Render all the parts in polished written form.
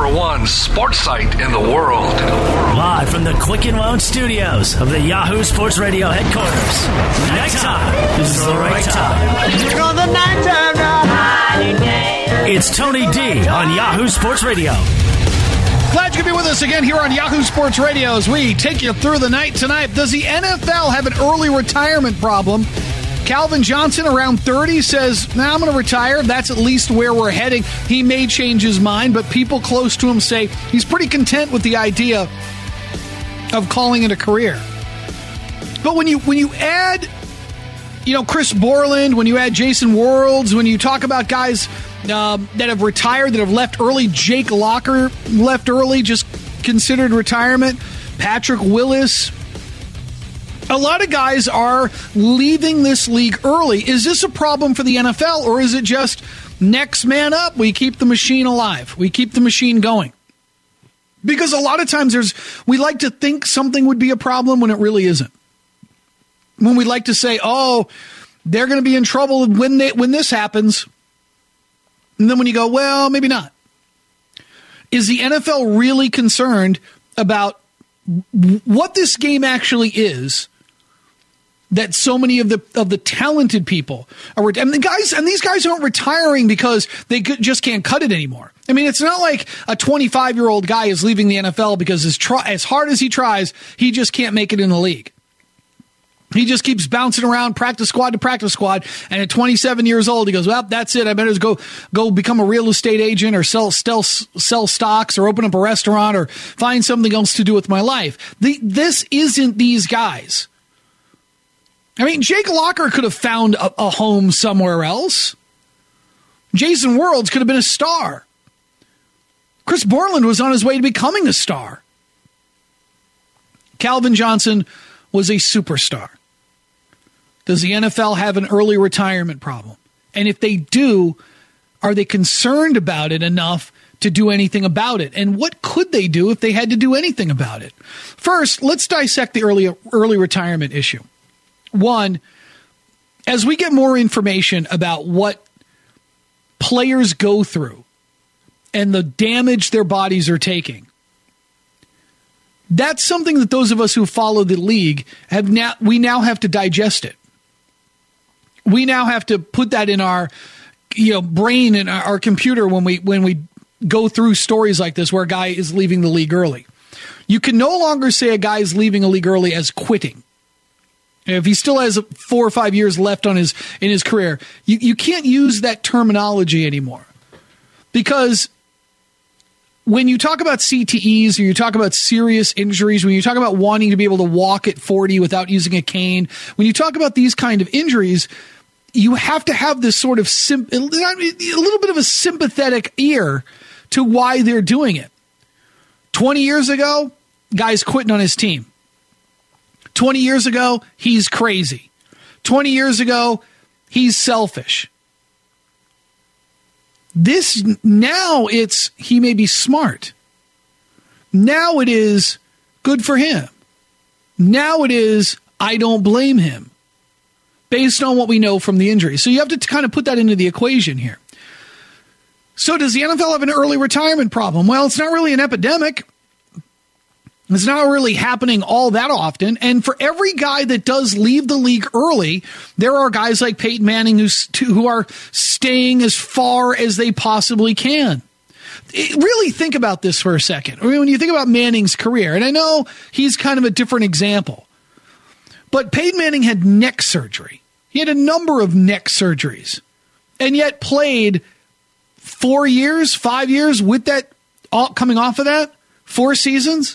#1 sports site in the world. Live from the Quicken Loan Studios of the Yahoo Sports Radio headquarters. Nighttime is the right time. It's Tony D on Yahoo Sports Radio. Glad you could be with us again here on Yahoo Sports Radio as we take you through the night tonight. Does the NFL have an early retirement problem? Calvin Johnson, around 30, says, I'm going to retire. That's at least where we're heading. He may change his mind, but people close to him say he's pretty content with the idea of calling it a career. But when you add, Chris Borland, when you add Jason Worlds, when you talk about guys that have retired, that have left early, Jake Locker left early, just considered retirement, Patrick Willis, a lot of guys are leaving this league early. Is this a problem for the NFL, or is it just next man up? We keep the machine alive. We keep the machine going. Because a lot of times we like to think something would be a problem when it really isn't. When we like to say, they're going to be in trouble when this happens. And then when you go, well, maybe not. Is the NFL really concerned about what this game actually is? That so many of the talented people are, and these guys aren't retiring because they just can't cut it anymore. I mean, it's not like a 25-year-old guy is leaving the NFL because as hard as he tries, he just can't make it in the league. He just keeps bouncing around practice squad to practice squad, and at 27 years old, he goes, well, that's it. I better go become a real estate agent or sell stocks or open up a restaurant or find something else to do with my life. This isn't these guys. I mean, Jake Locker could have found a home somewhere else. Jason Worlds could have been a star. Chris Borland was on his way to becoming a star. Calvin Johnson was a superstar. Does the NFL have an early retirement problem? And if they do, are they concerned about it enough to do anything about it? And what could they do if they had to do anything about it? First, let's dissect the early retirement issue. One, as we get more information about what players go through and the damage their bodies are taking, that's something that those of us who follow the league we now have to digest it. We now have to put that in our brain and our computer when we go through stories like this where a guy is leaving the league early. You can no longer say a guy is leaving a league early as quitting. If he still has 4 or 5 years left in his career, you can't use that terminology anymore. Because when you talk about CTEs or you talk about serious injuries, when you talk about wanting to be able to walk at 40 without using a cane, when you talk about these kind of injuries, you have to have this sort of a little bit of a sympathetic ear to why they're doing it. 20 years ago, guy's quitting on his team. 20 years ago, he's crazy. 20 years ago, he's selfish. Now he may be smart. Now it is good for him. Now it is, I don't blame him, based on what we know from the injury. So you have to kind of put that into the equation here. So does the NFL have an early retirement problem? Well, it's not really an epidemic. It's not really happening all that often. And for every guy that does leave the league early, there are guys like Peyton Manning who are staying as far as they possibly can. Really think about this for a second. I mean, when you think about Manning's career, and I know he's kind of a different example, but Peyton Manning had neck surgery. He had a number of neck surgeries and yet played 4 years, 5 years with that, coming off of that, 4 seasons.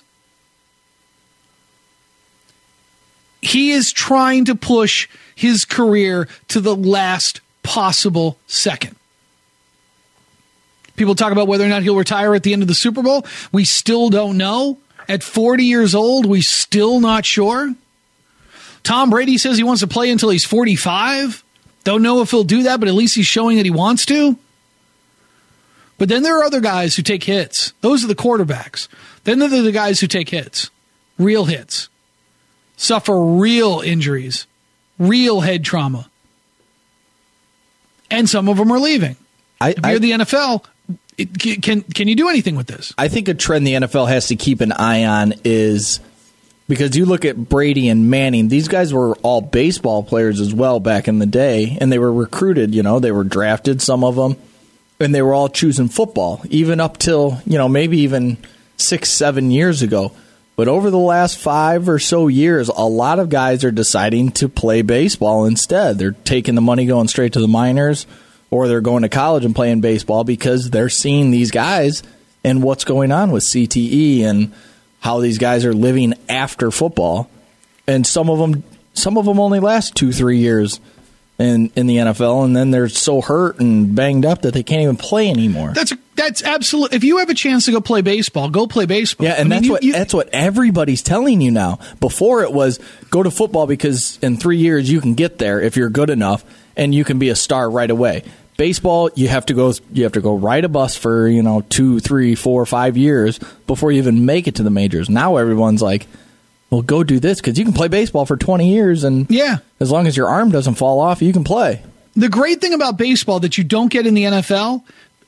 He is trying to push his career to the last possible second. People talk about whether or not he'll retire at the end of the Super Bowl. We still don't know. At 40 years old, we still not sure. Tom Brady says he wants to play until he's 45. Don't know if he'll do that, but at least he's showing that he wants to. But then there are other guys who take hits. Those are the quarterbacks. Then there are the guys who take hits, real hits. Suffer real injuries, real head trauma. And some of them are leaving. If you're the NFL, Can you do anything with this? I think a trend the NFL has to keep an eye on is, because you look at Brady and Manning, these guys were all baseball players as well back in the day, and they were recruited, they were drafted, some of them, and they were all choosing football, even up till, maybe even 6-7 years ago. But over the last 5 or so years, a lot of guys are deciding to play baseball instead. They're taking the money going straight to the minors, or they're going to college and playing baseball because they're seeing these guys and what's going on with CTE and how these guys are living after football. And some of them only last 2-3 years in the NFL, and then they're so hurt and banged up that they can't even play anymore. That's absolute. If you have a chance to go play baseball, go play baseball. Yeah, and that's what everybody's telling you now. Before it was go to football because in 3 years you can get there if you're good enough and you can be a star right away. Baseball, you have to go ride a bus for 2, 3, 4, 5 years before you even make it to the majors. Now everyone's like, well, go do this because you can play baseball for 20 years, and as long as your arm doesn't fall off, you can play. The great thing about baseball that you don't get in the NFL,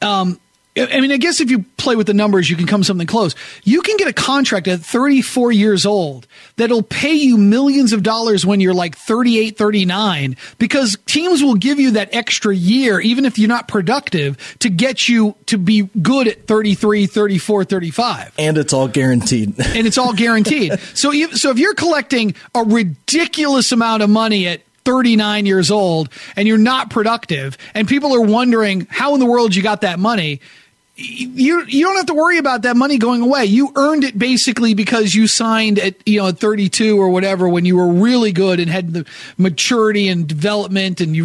I guess if you play with the numbers, you can come something close. You can get a contract at 34 years old that'll pay you millions of dollars when you're like 38, 39, because teams will give you that extra year, even if you're not productive, to get you to be good at 33, 34, 35. And it's all guaranteed. So if you're collecting a ridiculous amount of money at 39 years old and you're not productive and people are wondering how in the world you got that money, you don't have to worry about that money going away. You earned it basically because you signed at 32 or whatever when you were really good and had the maturity and development, and you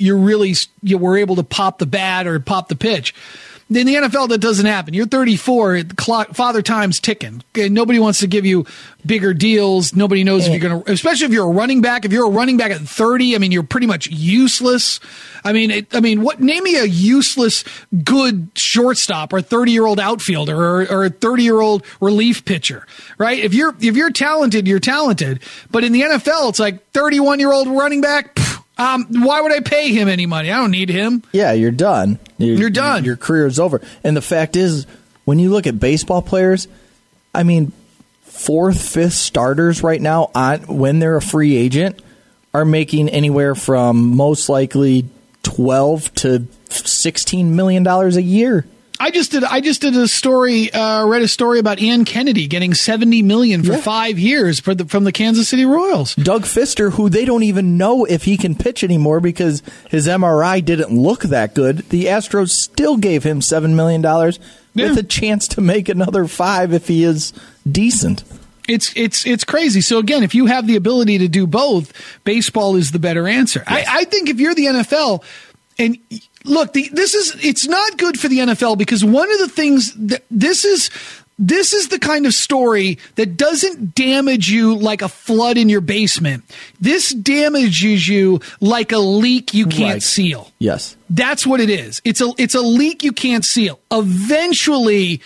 were able to pop the bat or pop the pitch. In the NFL, that doesn't happen. You're 34, Father Time's ticking. Nobody wants to give you bigger deals. Nobody knows if you're going to, especially if you're a running back. If you're a running back at 30, you're pretty much useless. Name me a useless good shortstop or 30-year-old outfielder or a 30-year-old relief pitcher, right? If you're talented, you're talented. But in the NFL, it's like 31-year-old running back. Why would I pay him any money? I don't need him. Yeah, you're done. You're done. Your career is over. And the fact is, when you look at baseball players, 4th, 5th starters right now, when they're a free agent, are making anywhere from most likely $12 to $16 million a year. I just did a story, read a story about Ian Kennedy getting $70 million for 5 years from the Kansas City Royals. Doug Fister, who they don't even know if he can pitch anymore because his MRI didn't look that good. The Astros still gave him $7 million with a chance to make another $5 if he is decent. It's crazy. So again, if you have the ability to do both, baseball is the better answer. Yes. I think if you're the NFL, and look, it's not good for the NFL because one of the things that this is the kind of story that doesn't damage you like a flood in your basement. This damages you like a leak you can't seal. Yes. That's what it is. It's a leak you can't seal. Eventually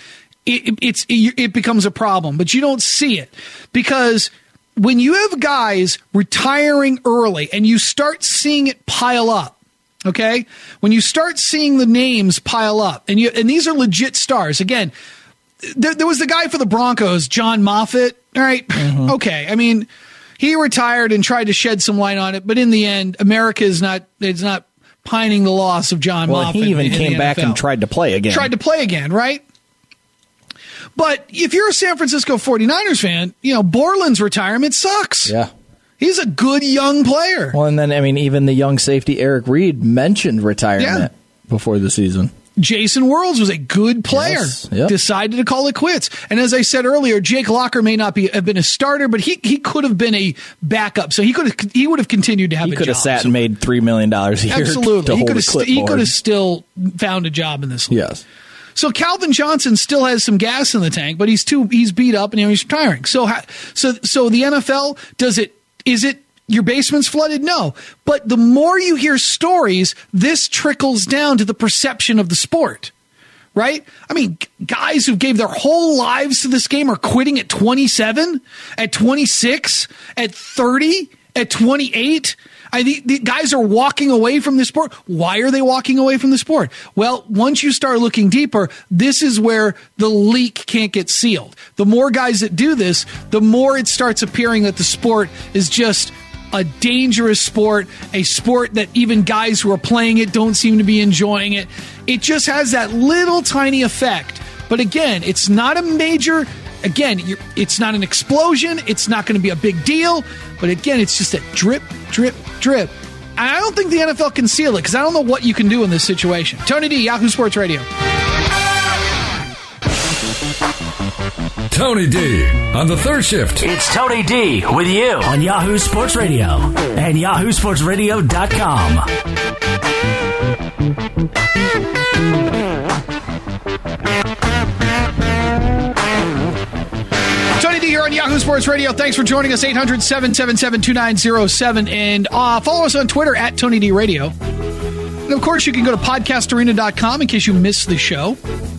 it becomes a problem, but you don't see it because when you have guys retiring early and you start seeing it pile up, okay? When you start seeing the names pile up, and these are legit stars. Again, there was the guy for the Broncos, John Moffitt. All right, okay. He retired and tried to shed some light on it, but in the end, America is not pining the loss of John Moffitt. He even came back and tried to play again. Right? But if you're a San Francisco 49ers fan, Borland's retirement sucks. Yeah. He's a good young player. Well, and then, even the young safety Eric Reed mentioned retirement before the season. Jason Worlds was a good player. Yes. Yep. Decided to call it quits. And as I said earlier, Jake Locker may not have been a starter, but he could have been a backup. So he would have continued to have a job. He could have sat and made $3 million a year. Absolutely. He could have still found a job in this league. Yes. So Calvin Johnson still has some gas in the tank, but he's beat up and he's retiring. So the NFL, is it your basement's flooded? No. But the more you hear stories, this trickles down to the perception of the sport, right? Guys who gave their whole lives to this game are quitting at 27, at 26, at 30, at 28. The guys are walking away from the sport. Why are they walking away from the sport? Well, once you start looking deeper, this is where the leak can't get sealed. The more guys that do this, the more it starts appearing that the sport is just a dangerous sport, a sport that even guys who are playing it don't seem to be enjoying it. It just has that little tiny effect. But again, it's not a major... Again, it's not an explosion. It's not going to be a big deal. But again, it's just a drip, drip, drip. And I don't think the NFL can seal it because I don't know what you can do in this situation. Tony D, Yahoo Sports Radio. Tony D on the third shift. It's Tony D with you on Yahoo Sports Radio and yahoosportsradio.com. Tony D here on Yahoo Sports Radio. Thanks for joining us. 800-777-2907. And follow us on Twitter at Tony D Radio. And of course, you can go to podcastarena.com in case you missed the show.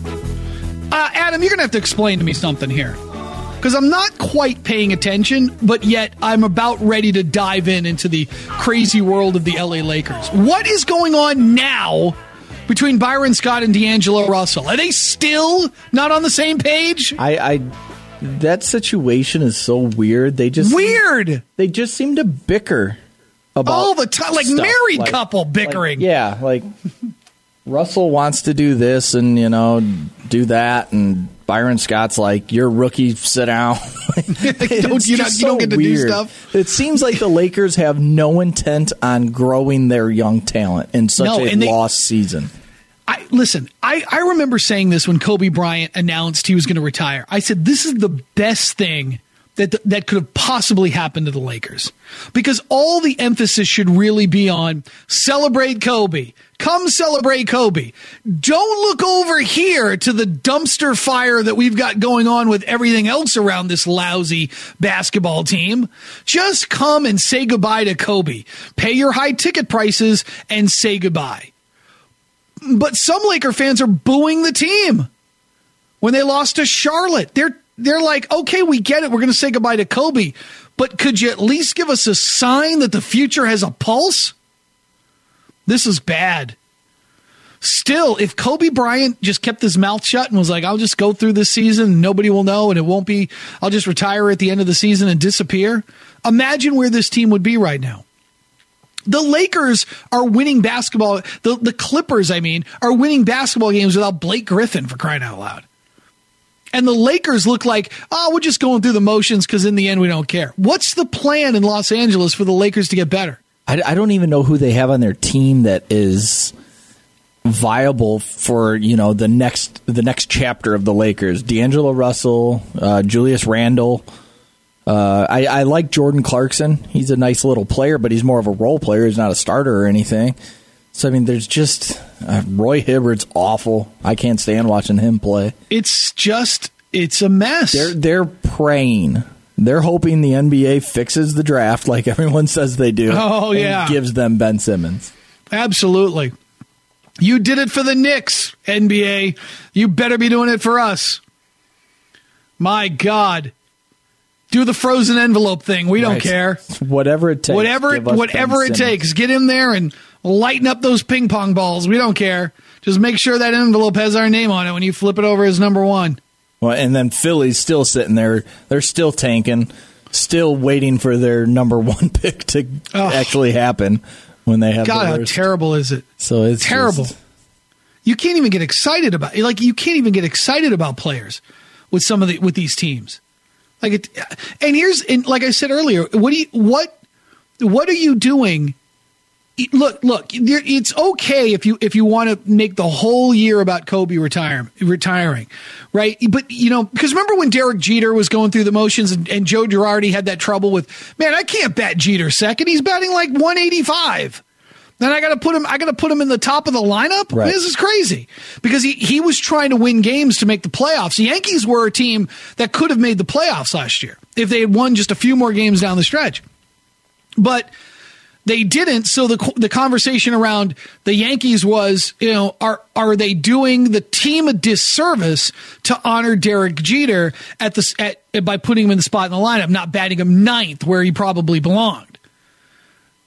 Adam, you're going to have to explain to me something here. Because I'm not quite paying attention, but yet I'm about ready to dive into the crazy world of the LA Lakers. What is going on now between Byron Scott and D'Angelo Russell? Are they still not on the same page? That situation is so weird. They just seem to bicker about all the time, like stuff. Married couple bickering. Like Russell wants to do this and do that, and Byron Scott's like, "You're a rookie, sit down." You don't get to do stuff. It seems like the Lakers have no intent on growing their young talent in such a lost season. I remember saying this when Kobe Bryant announced he was going to retire. I said, this is the best thing that could have possibly happened to the Lakers. Because all the emphasis should really be on celebrate Kobe. Come celebrate Kobe. Don't look over here to the dumpster fire that we've got going on with everything else around this lousy basketball team. Just come and say goodbye to Kobe. Pay your high ticket prices and say goodbye. But some Laker fans are booing the team when they lost to Charlotte. They're like, okay, we get it. We're going to say goodbye to Kobe. But could you at least give us a sign that the future has a pulse? This is bad. Still, if Kobe Bryant just kept his mouth shut and was like, I'll just go through this season, nobody will know, and it won't be, I'll just retire at the end of the season and disappear. Imagine where this team would be right now. The Lakers are winning basketball. The Clippers, are winning basketball games without Blake Griffin, for crying out loud. And the Lakers look like, we're just going through the motions because in the end we don't care. What's the plan in Los Angeles for the Lakers to get better? I don't even know who they have on their team that is viable for the next chapter of the Lakers. D'Angelo Russell, Julius Randle. I like Jordan Clarkson. He's a nice little player, but he's more of a role player. He's not a starter or anything. So, there's just Roy Hibbert's awful. I can't stand watching him play. It's a mess. They're praying. They're hoping the NBA fixes the draft like everyone says they do. Oh, yeah. And gives them Ben Simmons. Absolutely. You did it for the Knicks, NBA. You better be doing it for us. My God. Do the frozen envelope thing. We don't care. Whatever it takes. Whatever it takes. Get in there and lighten up those ping pong balls. We don't care. Just make sure that envelope has our name on it when you flip it over as number one. Well, and then Philly's still sitting there. They're still tanking, still waiting for their number one pick to actually happen when they have God, the worst. How terrible is it? So it's terrible. You can't even get excited about it. You can't even get excited about players with with these teams. And like I said earlier, what are you doing? Look, it's okay if you want to make the whole year about Kobe retiring, right? But because remember when Derek Jeter was going through the motions and Joe Girardi had that trouble with, man, I can't bat Jeter second. He's batting like 185. Then I got to put him in the top of the lineup. Right. This is crazy because he was trying to win games to make the playoffs. The Yankees were a team that could have made the playoffs last year if they had won just a few more games down the stretch, but they didn't. So the conversation around the Yankees was, are they doing the team a disservice to honor Derek Jeter by putting him in the spot in the lineup, not batting him ninth where he probably belonged?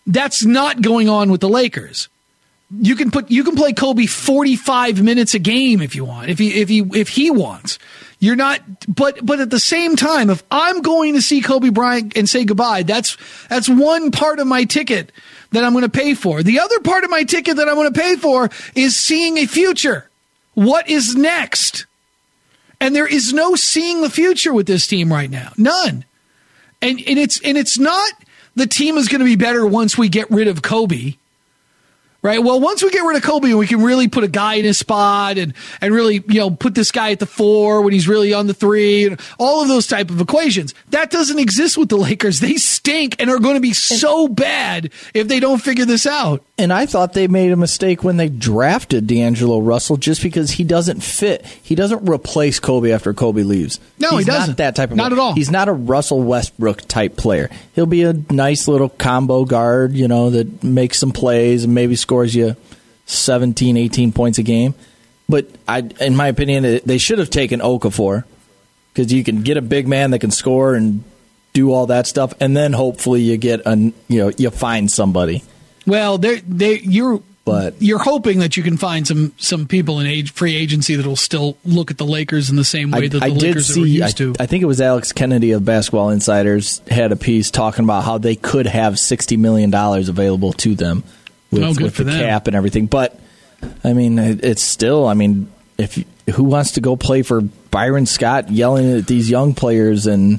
That's not going on with the Lakers. You can play Kobe 45 minutes a game if you want, if he wants. You're not, but at the same time, if I'm going to see Kobe Bryant and say goodbye, that's one part of my ticket that I'm going to pay for. The other part of my ticket that I'm going to pay for is seeing a future. What is next? And there is no seeing the future with this team right now. None. And it's not the team is going to be better once we get rid of Kobe. Right. Well, once we get rid of Kobe and we can really put a guy in his spot and really, put this guy at the 4 when he's really on the 3 and all of those type of equations. That doesn't exist with the Lakers. They stink and are going to be so bad if they don't figure this out. And I thought they made a mistake when they drafted D'Angelo Russell just because he doesn't fit. He doesn't replace Kobe after Kobe leaves. No, he doesn't. Not that type of Not player. at all. He's not a Russell Westbrook type player. He'll be a nice little combo guard, that makes some plays and maybe scores you 17, 18 points a game. But in my opinion, they should have taken Okafor because you can get a big man that can score and do all that stuff, and then hopefully you get you find somebody. Well, you're hoping that you can find some people in free agency that will still look at the Lakers in the same way that the Lakers were used to. I think it was Alex Kennedy of Basketball Insiders had a piece talking about how they could have $60 million available to them with the cap and everything. But I mean, it's still. I mean, who wants to go play for Byron Scott yelling at these young players and.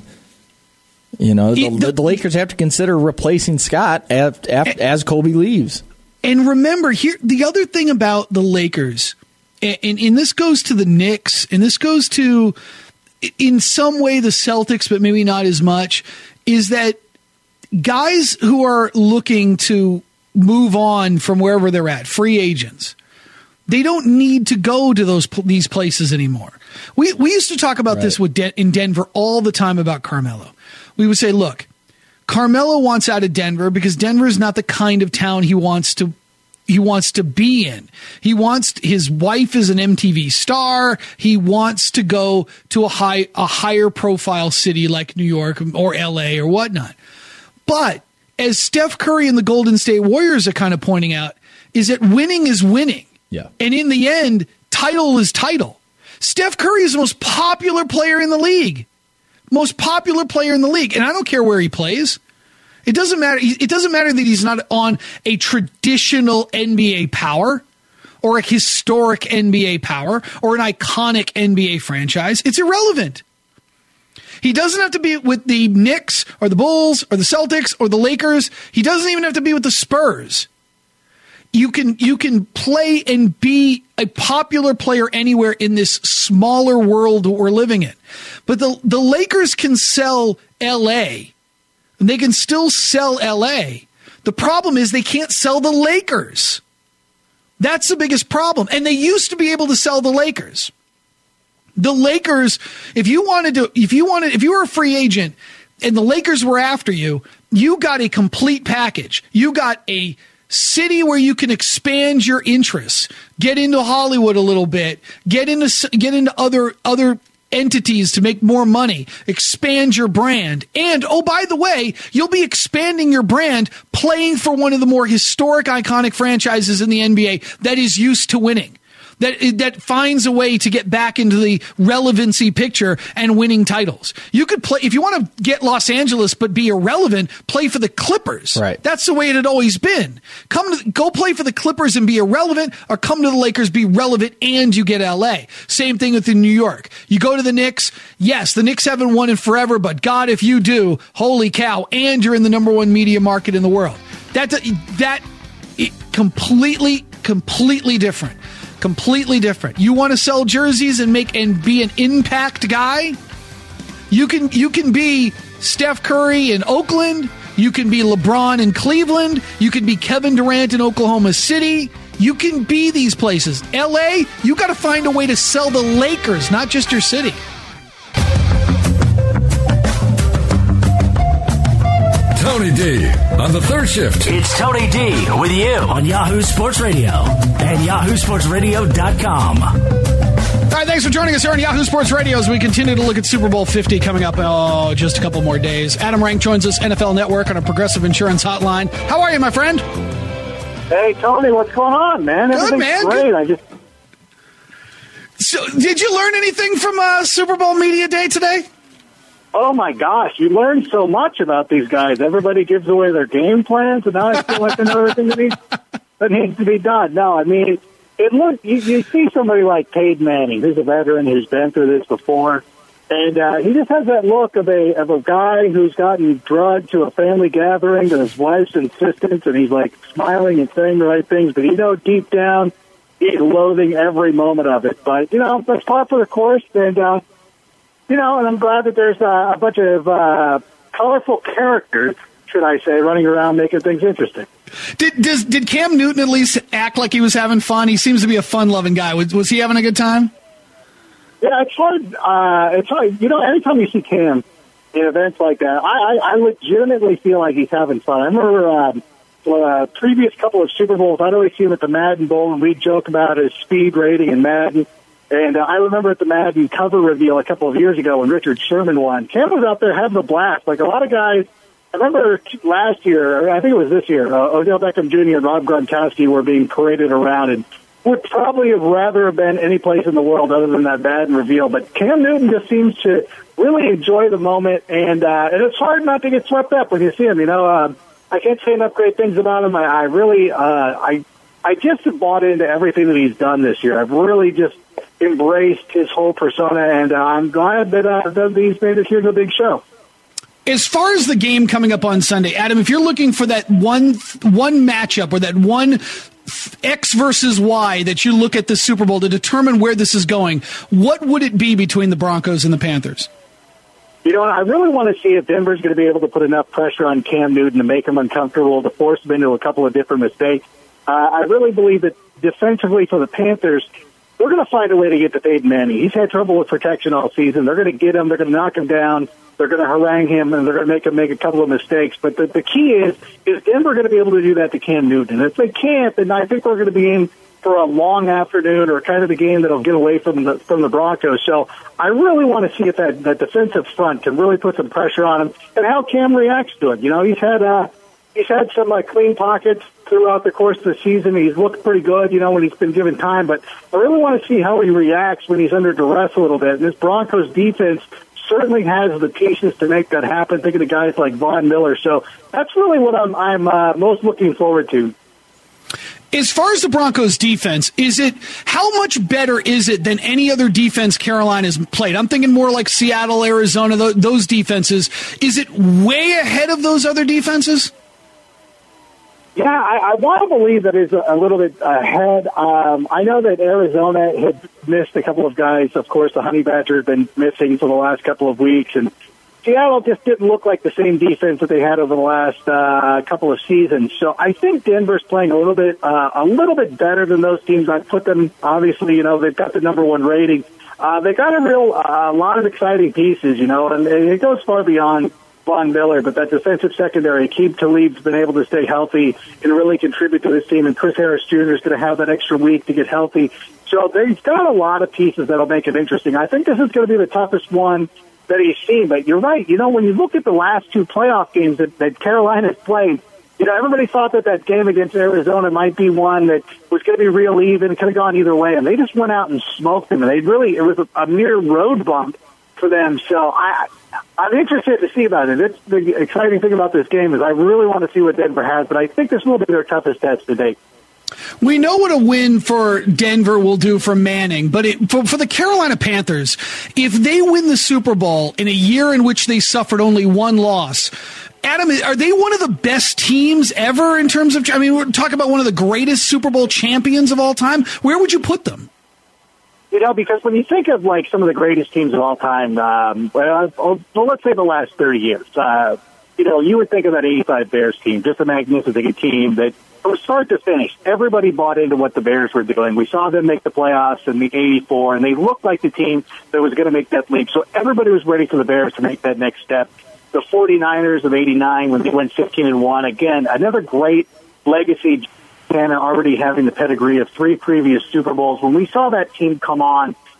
The Lakers have to consider replacing Scott as Kobe leaves. And remember, here the other thing about the Lakers, and this goes to the Knicks, and this goes to, in some way, the Celtics, but maybe not as much, is that guys who are looking to move on from wherever they're at, free agents, they don't need to go to these places anymore. We used to talk about this in Denver all the time about Carmelo. We would say, look, Carmelo wants out of Denver because Denver is not the kind of town he wants to be in. His wife is an MTV star. He wants to go to a higher profile city like New York or LA or whatnot. But as Steph Curry and the Golden State Warriors are kind of pointing out, is that winning is winning. Yeah. And in the end, title is title. Steph Curry is the most popular player in the league. Most popular player in the league. And I don't care where he plays. It doesn't matter. It doesn't matter that he's not on a traditional NBA power or a historic NBA power or an iconic NBA franchise. It's irrelevant. He doesn't have to be with the Knicks or the Bulls or the Celtics or the Lakers. He doesn't even have to be with the Spurs. You can play and be a popular player anywhere in this smaller world that we're living in. But the Lakers can sell LA, and they can still sell LA. The problem is they can't sell the Lakers. That's the biggest problem. And they used to be able to sell the Lakers. The Lakers, if you were a free agent and the Lakers were after you, you got a complete package. You got a city where you can expand your interests, get into Hollywood a little bit, get into other entities to make more money, expand your brand. And, oh, by the way, you'll be expanding your brand playing for one of the more historic, iconic franchises in the NBA that is used to winning. That finds a way to get back into the relevancy picture and winning titles. You could play, if you want to get Los Angeles but be irrelevant, play for the Clippers. Right. That's the way it had always been. Go play for the Clippers and be irrelevant, or come to the Lakers, be relevant, and you get LA. Same thing with New York. You go to the Knicks. Yes, the Knicks haven't won in forever, but God, if you do, holy cow, and you're in the number one media market in the world. That completely different. Completely different. You want to sell jerseys and be an impact guy? You can be Steph Curry in Oakland. You can be LeBron in Cleveland. You can be Kevin Durant in Oklahoma City. You can be these places. LA, you got to find a way to sell the Lakers, not just your city. Tony D on the third shift. It's Tony D with you on Yahoo Sports Radio and YahooSportsRadio.com. All right, thanks for joining us here on Yahoo Sports Radio as we continue to look at Super Bowl 50 coming up just a couple more days. Adam Rank joins us, NFL Network, on a Progressive Insurance hotline. How are you, my friend? Hey, Tony, what's going on, man? Good, Everything's man. great. Good. So, did you learn anything from Super Bowl Media Day today? Oh, my gosh. You learn so much about these guys. Everybody gives away their game plans, and now I feel like I know everything that needs to be done. No, I mean, you see somebody like Peyton Manning, who's a veteran, who's been through this before, and he just has that look of a guy who's gotten drugged to a family gathering to his wife's insistence, and he's, like, smiling and saying the right things, but deep down, he's loathing every moment of it. But, that's par for the course, and and I'm glad that there's a bunch of colorful characters, should I say, running around making things interesting. Did Cam Newton at least act like he was having fun? He seems to be a fun-loving guy. Was he having a good time? Yeah, it's hard. It's hard. Anytime you see Cam in events like that, I legitimately feel like he's having fun. I remember previous couple of Super Bowls, I'd always see him at the Madden Bowl, and we'd joke about his speed rating in Madden. And I remember at the Madden cover reveal a couple of years ago when Richard Sherman won, Cam was out there having a blast. Like a lot of guys, I remember last year, or I think it was this year, Odell Beckham Jr. and Rob Gronkowski were being paraded around and would probably have rather been any place in the world other than that Madden reveal. But Cam Newton just seems to really enjoy the moment, and it's hard not to get swept up when you see him. I can't say enough great things about him. I just have bought into everything that he's done this year. I've really just embraced his whole persona, and I'm glad that he's made it here to a big show. As far as the game coming up on Sunday, Adam, if you're looking for that one matchup or that one X versus Y that you look at the Super Bowl to determine where this is going, what would it be between the Broncos and the Panthers? I really want to see if Denver's going to be able to put enough pressure on Cam Newton to make him uncomfortable, to force him into a couple of different mistakes. I really believe that defensively for the Panthers, we're going to find a way to get to Peyton Manning. He's had trouble with protection all season. They're going to get him. They're going to knock him down. They're going to harangue him, and they're going to make him make a couple of mistakes. But the key is Denver going to be able to do that to Cam Newton? And if they can't, then I think we're going to be in for a long afternoon or kind of the game that'll get away from the Broncos. So I really want to see if that defensive front can really put some pressure on him and how Cam reacts to it. He's had some clean pockets throughout the course of the season. He's looked pretty good, when he's been given time. But I really want to see how he reacts when he's under duress a little bit. And this Broncos defense certainly has the pieces to make that happen, thinking of guys like Von Miller. So that's really what I'm most looking forward to. As far as the Broncos defense, how much better is it than any other defense Carolina's played? I'm thinking more like Seattle, Arizona, those defenses. Is it way ahead of those other defenses? Yeah, I want to believe that it's a little bit ahead. I know that Arizona had missed a couple of guys. Of course, the Honey Badger had been missing for the last couple of weeks, and Seattle just didn't look like the same defense that they had over the last couple of seasons. So I think Denver's playing a little bit better than those teams. I put them, obviously, they've got the number one rating. They got a lot of exciting pieces, and it goes far beyond Von Miller, but that defensive secondary, Aqib Talib's been able to stay healthy and really contribute to this team, and Chris Harris Jr. is going to have that extra week to get healthy. So they've got a lot of pieces that'll make it interesting. I think this is going to be the toughest one that he's seen, but you're right. When you look at the last two playoff games that Carolina's played, everybody thought that game against Arizona might be one that was going to be real even. It could have gone either way, and they just went out and smoked them, and it was a mere road bump for them. So I'm interested to see about it. It's the exciting thing about this game is I really want to see what Denver has, but I think this will be their toughest test to date. We know what a win for Denver will do for Manning, but for the Carolina Panthers, if they win the Super Bowl in a year in which they suffered only one loss, Adam, are they one of the best teams ever in terms of, we're talking about one of the greatest Super Bowl champions of all time. Where would you put them? Because when you think of some of the greatest teams of all time, let's say the last 30 years, you would think of that 85 Bears team, just a magnificent team that from start to finish, everybody bought into what the Bears were doing. We saw them make the playoffs in the 84, and they looked like the team that was going to make that leap. So everybody was ready for the Bears to make that next step. The 49ers of 89, when they went 15-1, again, another great legacy. Montana already having the pedigree of 3 previous Super Bowls. When we saw that team come on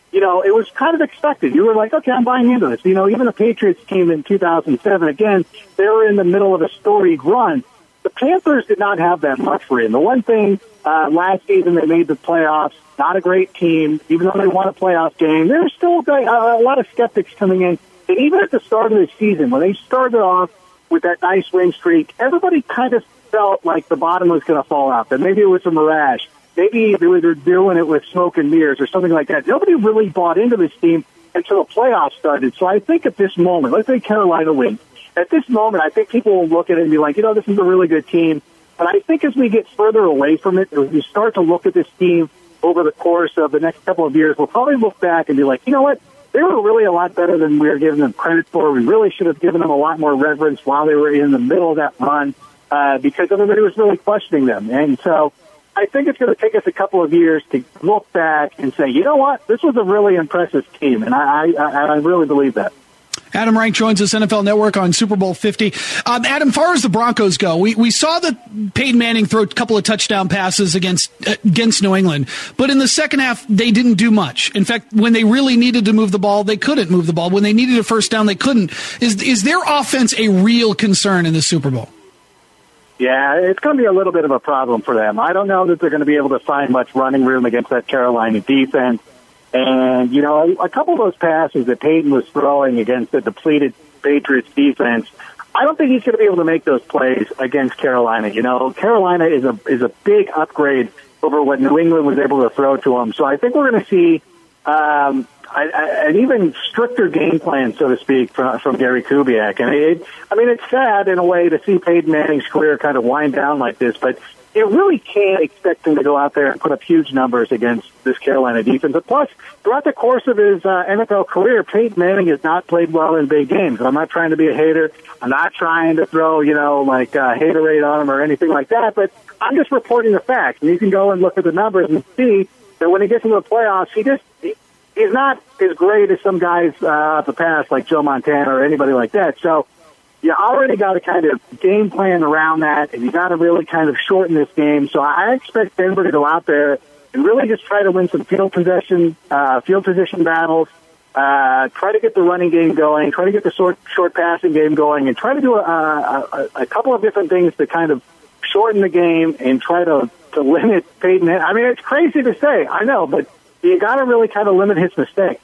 you know, it was kind of expected. You were like, okay, I'm buying into this. You know, even the Patriots team in 2007, again, they were in the middle of a storied run. The Panthers did not have that luxury. And the one thing, last season they made the playoffs, not a great team, even though they won a playoff game. There's still a lot of skeptics coming in. And even at the start of the season, when they started off with that nice win streak, everybody kind of felt like the bottom was going to fall out, that maybe it was a mirage. Maybe they were doing it with smoke and mirrors or something like that. Nobody really bought into this team until the playoffs started. So I think at this moment, let's say Carolina wins. At this moment, I think people will look at it and be like, you know, this is a really good team. But I think as we get further away from it, as we start to look at this team over the course of the next couple of years, we'll probably look back and be like, you know what? They were really a lot better than we were giving them credit for. We really should have given them a lot more reverence while they were in the middle of that run because everybody was really questioning them. And so I think it's going to take us a couple of years to look back and say, you know what, this was a really impressive team, and I really believe that. Adam Rank joins us, NFL Network, on Super Bowl 50. Adam, far as the Broncos go, we saw that Peyton Manning throw a couple of touchdown passes against New England, but in the second half, they didn't do much. In fact, when they really needed to move the ball, they couldn't move the ball. When they needed a first down, they couldn't. Is their offense a real concern in the Super Bowl? Yeah, it's going to be a little bit of a problem for them. I don't know that they're going to be able to find much running room against that Carolina defense. And, you know, a couple of those passes that Peyton was throwing against the depleted Patriots defense, I don't think he's going to be able to make those plays against Carolina. You know, Carolina is a big upgrade over what New England was able to throw to them. So I think we're going to see an even stricter game plan, so to speak, from Gary Kubiak. And it's sad in a way to see Peyton Manning's career kind of wind down like this, but you really can't expect him to go out there and put up huge numbers against this Carolina defense. But plus, throughout the course of his NFL career, Peyton Manning has not played well in big games. I'm not trying to be a hater. I'm not trying to throw, haterade on him or anything like that, but I'm just reporting the facts. And you can go and look at the numbers and see that when he gets into the playoffs, he's not as great as some guys of the past, like Joe Montana or anybody like that. So you already got to kind of game plan around that, and you got to really kind of shorten this game. So I expect Denver to go out there and really just try to win some field position battles, try to get the running game going, try to get the short passing game going, and try to do a couple of different things to kind of shorten the game and try to limit Peyton. I mean, it's crazy to say, I know, but you got to really kind of limit his mistakes.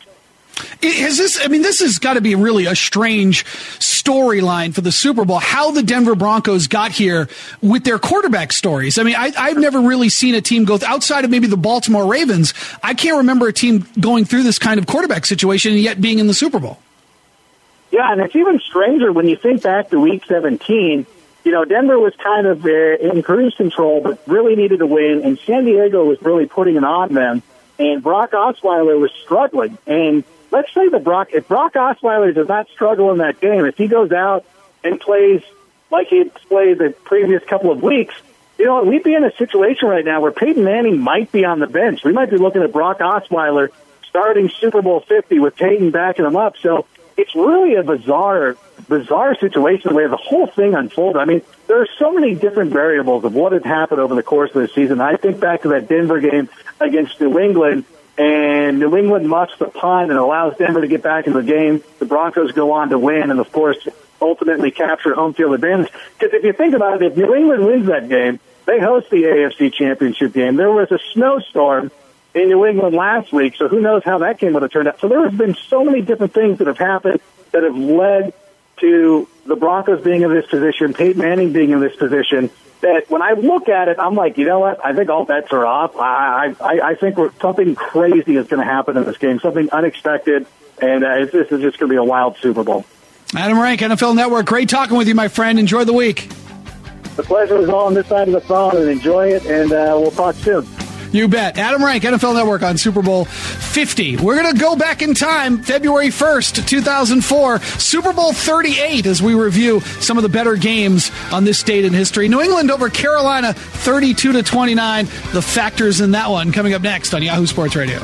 This has got to be really a strange storyline for the Super Bowl, how the Denver Broncos got here with their quarterback stories. I mean, I've never really seen a team go outside of maybe the Baltimore Ravens. I can't remember a team going through this kind of quarterback situation and yet being in the Super Bowl. Yeah, and it's even stranger when you think back to Week 17. You know, Denver was kind of in cruise control, but really needed to win, and San Diego was really putting it on them, and Brock Osweiler was struggling. And let's say if Brock Osweiler does not struggle in that game, if he goes out and plays like he played the previous couple of weeks, you know, we'd be in a situation right now where Peyton Manning might be on the bench. We might be looking at Brock Osweiler starting Super Bowl 50 with Peyton backing him up. So it's really a bizarre situation the way the whole thing unfolded. I mean, there are so many different variables of what had happened over the course of the season. I think back to that Denver game against New England, and New England muffs the punt and allows Denver to get back in the game. The Broncos go on to win and, of course, ultimately capture home field advantage. Because if you think about it, if New England wins that game, they host the AFC Championship game. There was a snowstorm in New England last week, so who knows how that game would have turned out. So there has been so many different things that have happened that have led to the Broncos being in this position, Peyton Manning being in this position, that when I look at it, I'm like, you know what? I think all bets are off. I think something crazy is going to happen in this game, something unexpected, and this is just going to be a wild Super Bowl. Adam Rank, NFL Network. Great talking with you, my friend. Enjoy the week. The pleasure is all on this side of the phone, and enjoy it, and we'll talk soon. You bet. Adam Rank, NFL Network on Super Bowl 50. We're going to go back in time, February 1st, 2004, Super Bowl 38, as we review some of the better games on this date in history. New England over Carolina, 32-29. The factors in that one coming up next on Yahoo Sports Radio.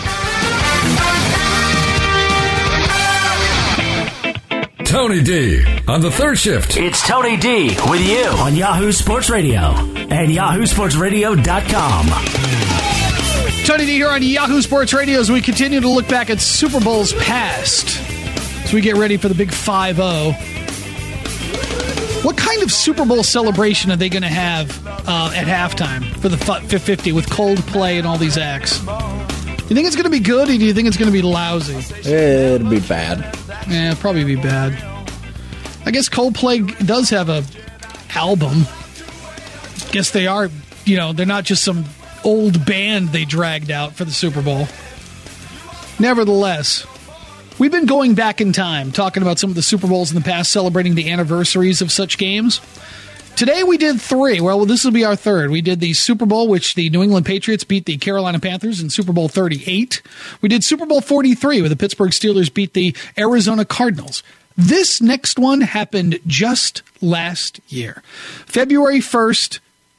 Tony D on the third shift. It's Tony D with you on Yahoo Sports Radio and YahooSportsRadio.com. Tony D here on Yahoo Sports Radio as we continue to look back at Super Bowls past as we get ready for the big 5-0. What kind of Super Bowl celebration are they going to have at halftime for the 50 with Coldplay and all these acts? Do you think it's going to be good, or do you think it's going to be lousy? It'll be bad. Yeah, it'll probably be bad. I guess Coldplay does have a album. Guess they are, they're not just some old band they dragged out for the Super Bowl. Nevertheless, we've been going back in time, talking about some of the Super Bowls in the past, celebrating the anniversaries of such games. Today we did 3. Well, this will be our 3rd. We did the Super Bowl, which the New England Patriots beat the Carolina Panthers in Super Bowl 38. We did Super Bowl 43, where the Pittsburgh Steelers beat the Arizona Cardinals. This next one happened just last year, February 1st,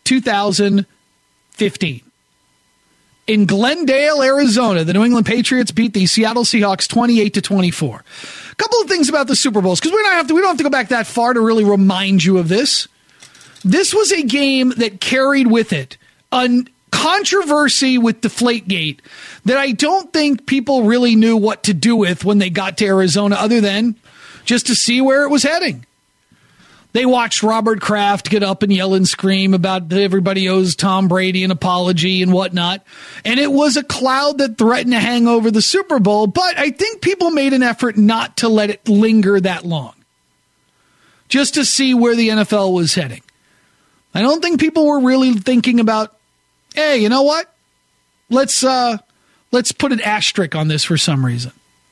2015. In Glendale, Arizona, the New England Patriots beat the Seattle Seahawks 28-24. A couple of things about the Super Bowls, because we don't have to go back that far to really remind you of this. This was a game that carried with it a controversy with Deflategate that I don't think people really knew what to do with when they got to Arizona, other than just to see where it was heading. They watched Robert Kraft get up and yell and scream about that everybody owes Tom Brady an apology and whatnot. And it was a cloud that threatened to hang over the Super Bowl, but I think people made an effort not to let it linger that long, just to see where the NFL was heading. I don't think people were really thinking about, hey, you know what? Let's put an asterisk on this for some reason.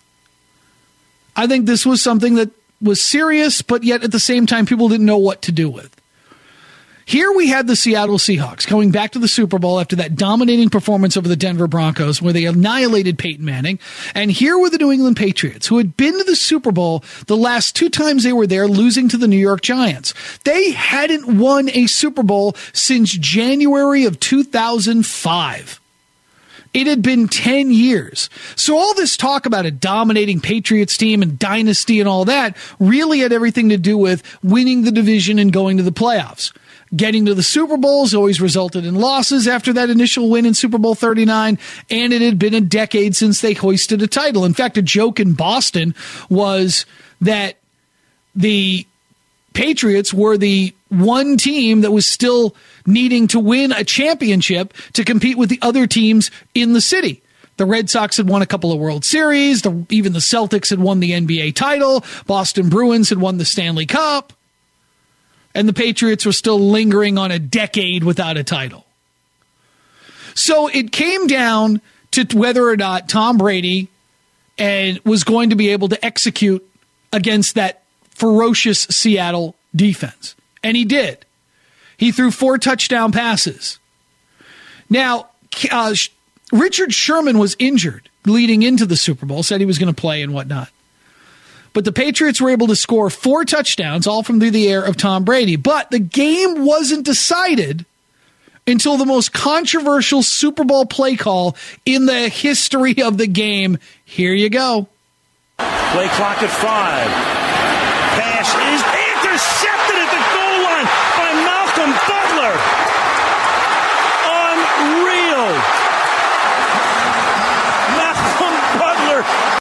I think this was something that was serious, but yet at the same time, people didn't know what to do with. Here we had the Seattle Seahawks going back to the Super Bowl after that dominating performance over the Denver Broncos, where they annihilated Peyton Manning. And here were the New England Patriots, who had been to the Super Bowl the last 2 times they were there, losing to the New York Giants. They hadn't won a Super Bowl since January of 2005. It had been 10 years. So all this talk about a dominating Patriots team and dynasty and all that really had everything to do with winning the division and going to the playoffs. Getting to the Super Bowls always resulted in losses after that initial win in Super Bowl 39, and it had been a decade since they hoisted a title. In fact, a joke in Boston was that the Patriots were the one team that was still needing to win a championship to compete with the other teams in the city. The Red Sox had won a couple of World Series. Even the Celtics had won the NBA title. Boston Bruins had won the Stanley Cup. And the Patriots were still lingering on a decade without a title. So it came down to whether or not Tom Brady was going to be able to execute against that ferocious Seattle defense. And he did. He threw 4 touchdown passes. Now, Richard Sherman was injured leading into the Super Bowl, said he was going to play and whatnot. But the Patriots were able to score 4 touchdowns, all from through the air of Tom Brady. But the game wasn't decided until the most controversial Super Bowl play call in the history of the game. Here you go. Play clock at 5. Pass is intercepted at the goal line by Malcolm Butler. Unreal. Malcolm Butler.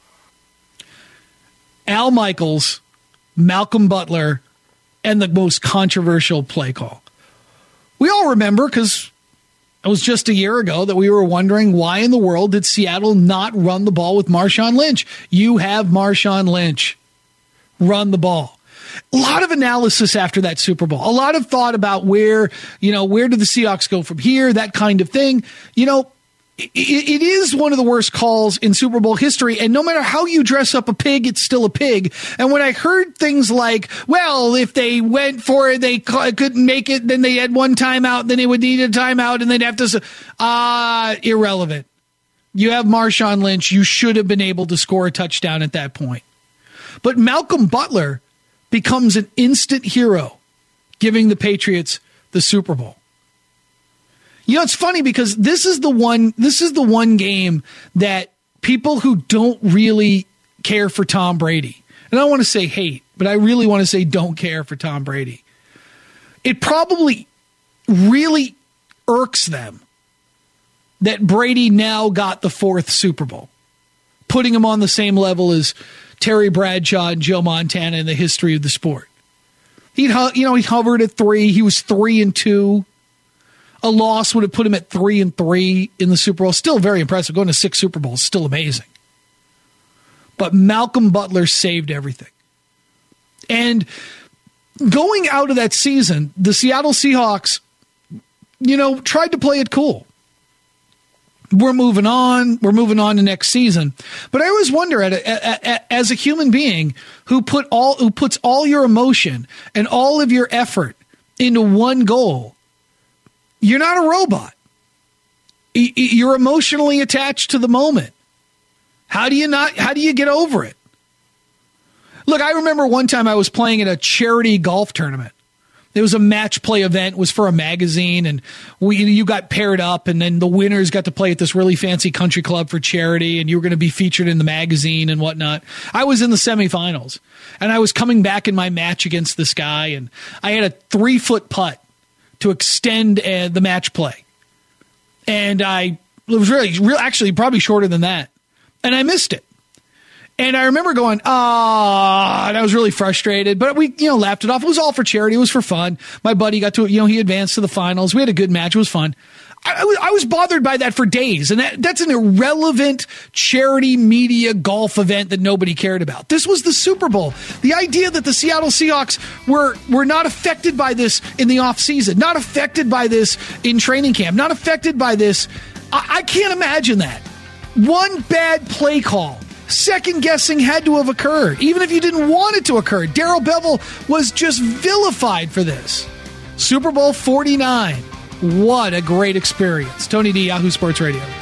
Al Michaels, Malcolm Butler, and the most controversial play call. We all remember, because it was just a year ago, that we were wondering why in the world did Seattle not run the ball with Marshawn Lynch? You have Marshawn Lynch. Run the ball. A lot of analysis after that Super Bowl. A lot of thought about where do the Seahawks go from here, that kind of thing. It is one of the worst calls in Super Bowl history, and no matter how you dress up a pig, it's still a pig. And when I heard things like, well, if they went for it, they couldn't make it, then they had one timeout, then they would need a timeout, and they'd have to... irrelevant. You have Marshawn Lynch. You should have been able to score a touchdown at that point. But Malcolm Butler becomes an instant hero, giving the Patriots the Super Bowl. It's funny because this is the one game that people who don't really care for Tom Brady, and I don't want to say hate, but I really want to say don't care for Tom Brady. It probably really irks them that Brady now got the 4th Super Bowl, putting him on the same level as Terry Bradshaw and Joe Montana in the history of the sport. He hovered at 3. He was 3-2. A loss would have put him at 3-3 in the Super Bowl. Still very impressive. Going to 6 Super Bowls, still amazing. But Malcolm Butler saved everything. And going out of that season, the Seattle Seahawks, tried to play it cool. We're moving on. We're moving on to next season. But I always wonder, as a human being who puts all your emotion and all of your effort into one goal, you're not a robot. You're emotionally attached to the moment. How do you get over it? Look, I remember one time I was playing at a charity golf tournament. It was a match play event. It was for a magazine, and you got paired up, and then the winners got to play at this really fancy country club for charity, and you were going to be featured in the magazine and whatnot. I was in the semifinals, and I was coming back in my match against this guy, and I had a 3-foot putt to extend the match play. And it was actually probably shorter than that. And I missed it. And I remember going, and I was really frustrated, but we, laughed it off. It was all for charity. It was for fun. My buddy got to, he advanced to the finals. We had a good match. It was fun. I was bothered by that for days. And that's an irrelevant charity media golf event that nobody cared about. This was the Super Bowl. The idea that the Seattle Seahawks were not affected by this in the offseason, not affected by this in training camp, not affected by this. I can't imagine that. One bad play call, second guessing had to have occurred, even if you didn't want it to occur. Darrell Bevell was just vilified for this. Super Bowl 49. What a great experience. Tony D, Yahoo Sports Radio.